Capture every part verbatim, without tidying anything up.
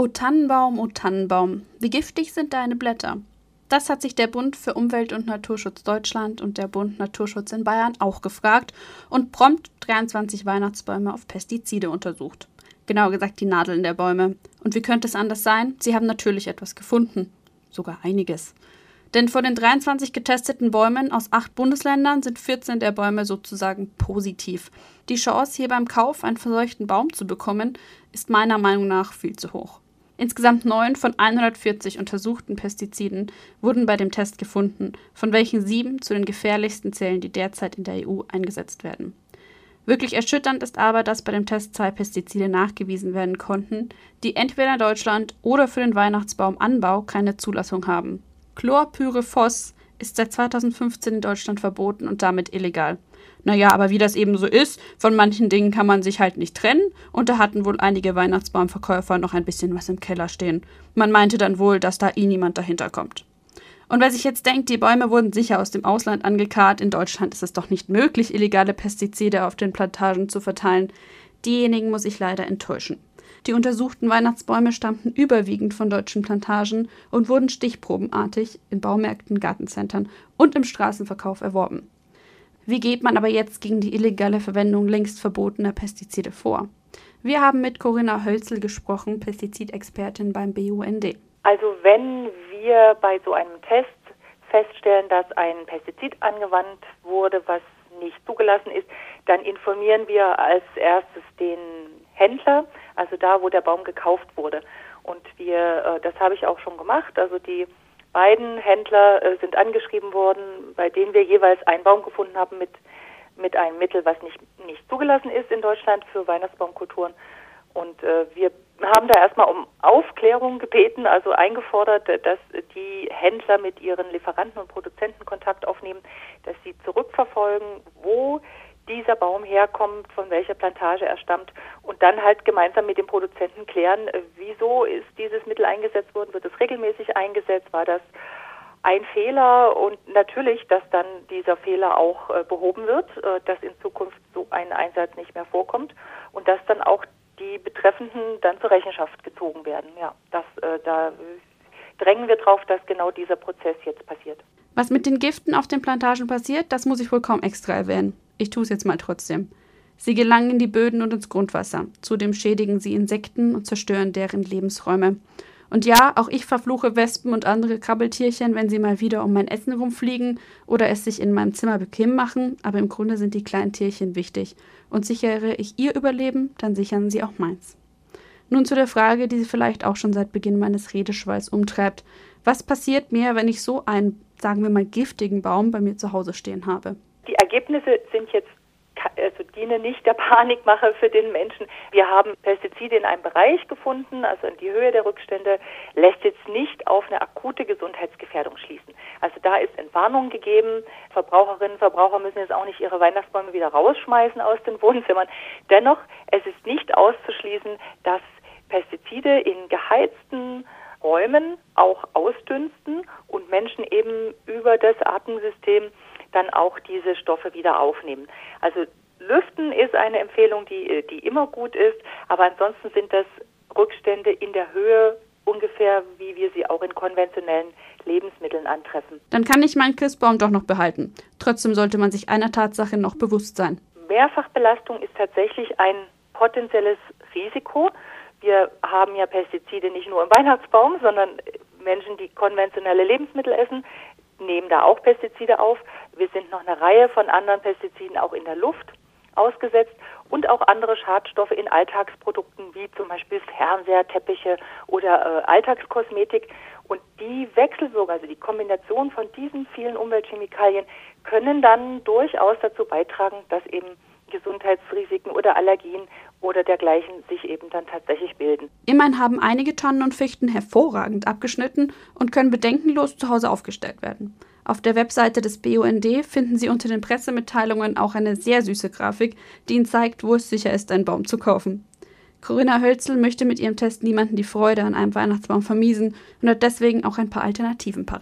O Tannenbaum, o Tannenbaum, wie giftig sind deine Blätter? Das hat sich der Bund für Umwelt- und Naturschutz Deutschland und der Bund Naturschutz in Bayern auch gefragt und prompt dreiundzwanzig Weihnachtsbäume auf Pestizide untersucht. Genauer gesagt die Nadeln der Bäume. Und wie könnte es anders sein? Sie haben natürlich etwas gefunden. Sogar einiges. Denn von den dreiundzwanzig getesteten Bäumen aus acht Bundesländern sind vierzehn der Bäume sozusagen positiv. Die Chance, hier beim Kauf einen verseuchten Baum zu bekommen, ist meiner Meinung nach viel zu hoch. Insgesamt neun von hundertvierzig untersuchten Pestiziden wurden bei dem Test gefunden, von welchen sieben zu den gefährlichsten zählen, die derzeit in der E U eingesetzt werden. Wirklich erschütternd ist aber, dass bei dem Test zwei Pestizide nachgewiesen werden konnten, die entweder in Deutschland oder für den Weihnachtsbaumanbau keine Zulassung haben. Chlorpyrifos ist seit zweitausendfünfzehn in Deutschland verboten und damit illegal. Naja, aber wie das eben so ist, von manchen Dingen kann man sich halt nicht trennen und da hatten wohl einige Weihnachtsbaumverkäufer noch ein bisschen was im Keller stehen. Man meinte dann wohl, dass da eh niemand dahinter kommt. Und wer sich jetzt denkt, die Bäume wurden sicher aus dem Ausland angekarrt, in Deutschland ist es doch nicht möglich, illegale Pestizide auf den Plantagen zu verteilen, diejenigen muss ich leider enttäuschen. Die untersuchten Weihnachtsbäume stammten überwiegend von deutschen Plantagen und wurden stichprobenartig in Baumärkten, Gartencentern und im Straßenverkauf erworben. Wie geht man aber jetzt gegen die illegale Verwendung längst verbotener Pestizide vor? Wir haben mit Corinna Hölzel gesprochen, Pestizidexpertin beim B U N D. Also wenn wir bei so einem Test feststellen, dass ein Pestizid angewandt wurde, was nicht zugelassen ist, dann informieren wir als erstes den Händler, also da, wo der Baum gekauft wurde. Und wir, das habe ich auch schon gemacht, also die beiden Händler äh, sind angeschrieben worden, bei denen wir jeweils einen Baum gefunden haben mit, mit einem Mittel, was nicht, nicht zugelassen ist in Deutschland für Weihnachtsbaumkulturen. Und äh, wir haben da erstmal um Aufklärung gebeten, also eingefordert, dass die Händler mit ihren Lieferanten und Produzenten Kontakt aufnehmen, dass sie zurückverfolgen, wo dieser Baum herkommt, von welcher Plantage er stammt und dann halt gemeinsam mit dem Produzenten klären, wieso ist dieses Mittel eingesetzt worden, wird es regelmäßig eingesetzt, war das ein Fehler und natürlich, dass dann dieser Fehler auch äh, behoben wird, äh, dass in Zukunft so ein Einsatz nicht mehr vorkommt und dass dann auch die Betreffenden dann zur Rechenschaft gezogen werden. Ja, das, äh, da drängen wir drauf, dass genau dieser Prozess jetzt passiert. Was mit den Giften auf den Plantagen passiert, das muss ich wohl kaum extra erwähnen. Ich tue es jetzt mal trotzdem. Sie gelangen in die Böden und ins Grundwasser. Zudem schädigen sie Insekten und zerstören deren Lebensräume. Und ja, auch ich verfluche Wespen und andere Krabbeltierchen, wenn sie mal wieder um mein Essen rumfliegen oder es sich in meinem Zimmer bequem machen, aber im Grunde sind die kleinen Tierchen wichtig. Und sichere ich ihr Überleben, dann sichern sie auch meins. Nun zu der Frage, die Sie vielleicht auch schon seit Beginn meines Redeschwalls umtreibt. Was passiert mir, wenn ich so einen, sagen wir mal, giftigen Baum bei mir zu Hause stehen habe? Die Ergebnisse sind jetzt, also dienen nicht der Panikmache für den Menschen. Wir haben Pestizide in einem Bereich gefunden, also die Höhe der Rückstände lässt jetzt nicht auf eine akute Gesundheitsgefährdung schließen. Also da ist Entwarnung gegeben. Verbraucherinnen und Verbraucher müssen jetzt auch nicht ihre Weihnachtsbäume wieder rausschmeißen aus den Wohnzimmern. Dennoch, es ist nicht auszuschließen, dass Pestizide in geheizten Räumen auch ausdünsten und Menschen eben über das Atemsystem dann auch diese Stoffe wieder aufnehmen. Also Lüften ist eine Empfehlung, die, die immer gut ist, aber ansonsten sind das Rückstände in der Höhe ungefähr, wie wir sie auch in konventionellen Lebensmitteln antreffen. Dann kann ich meinen Christbaum doch noch behalten. Trotzdem sollte man sich einer Tatsache noch bewusst sein. Mehrfachbelastung ist tatsächlich ein potenzielles Risiko. Wir haben ja Pestizide nicht nur im Weihnachtsbaum, sondern Menschen, die konventionelle Lebensmittel essen, nehmen da auch Pestizide auf. Wir sind noch eine Reihe von anderen Pestiziden auch in der Luft ausgesetzt und auch andere Schadstoffe in Alltagsprodukten wie zum Beispiel Fernseher, Teppiche oder äh, Alltagskosmetik. Und die Wechselwirkung, also die Kombination von diesen vielen Umweltchemikalien, können dann durchaus dazu beitragen, dass eben Gesundheitsrisiken oder Allergien oder dergleichen sich eben dann tatsächlich bilden. Immerhin haben einige Tannen und Fichten hervorragend abgeschnitten und können bedenkenlos zu Hause aufgestellt werden. Auf der Webseite des B U N D finden Sie unter den Pressemitteilungen auch eine sehr süße Grafik, die Ihnen zeigt, wo es sicher ist, einen Baum zu kaufen. Corinna Hölzel möchte mit ihrem Test niemanden die Freude an einem Weihnachtsbaum vermiesen und hat deswegen auch ein paar Alternativen parat.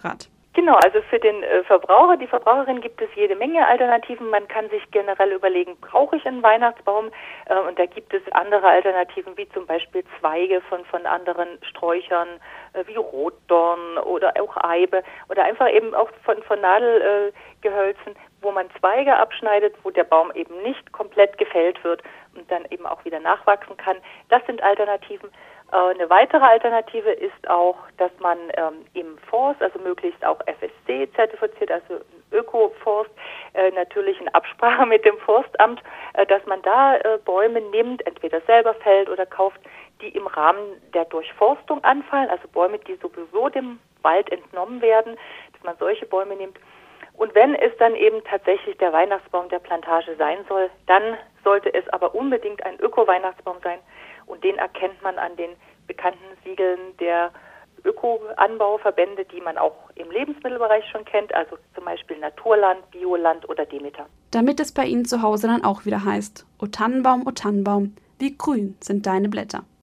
Genau, also für den äh, Verbraucher, die Verbraucherin gibt es jede Menge Alternativen. Man kann sich generell überlegen, brauche ich einen Weihnachtsbaum? Äh, und da gibt es andere Alternativen, wie zum Beispiel Zweige von, von anderen Sträuchern, äh, wie Rotdorn oder auch Eibe oder einfach eben auch von, von Nadelgehölzen, wo man Zweige abschneidet, wo der Baum eben nicht komplett gefällt wird und dann eben auch wieder nachwachsen kann. Das sind Alternativen. Eine weitere Alternative ist auch, dass man ähm, im Forst, also möglichst auch F S C-zertifiziert, also Ökoforst, äh, natürlich in Absprache mit dem Forstamt, äh, dass man da äh, Bäume nimmt, entweder selber fällt oder kauft, die im Rahmen der Durchforstung anfallen, also Bäume, die sowieso dem Wald entnommen werden, dass man solche Bäume nimmt. Und wenn es dann eben tatsächlich der Weihnachtsbaum der Plantage sein soll, dann sollte es aber unbedingt ein Öko-Weihnachtsbaum sein. Und den erkennt man an den bekannten Siegeln der Öko-Anbauverbände, die man auch im Lebensmittelbereich schon kennt, also zum Beispiel Naturland, Bioland oder Demeter. Damit es bei Ihnen zu Hause dann auch wieder heißt: O Tannenbaum, o Tannenbaum, wie grün sind deine Blätter.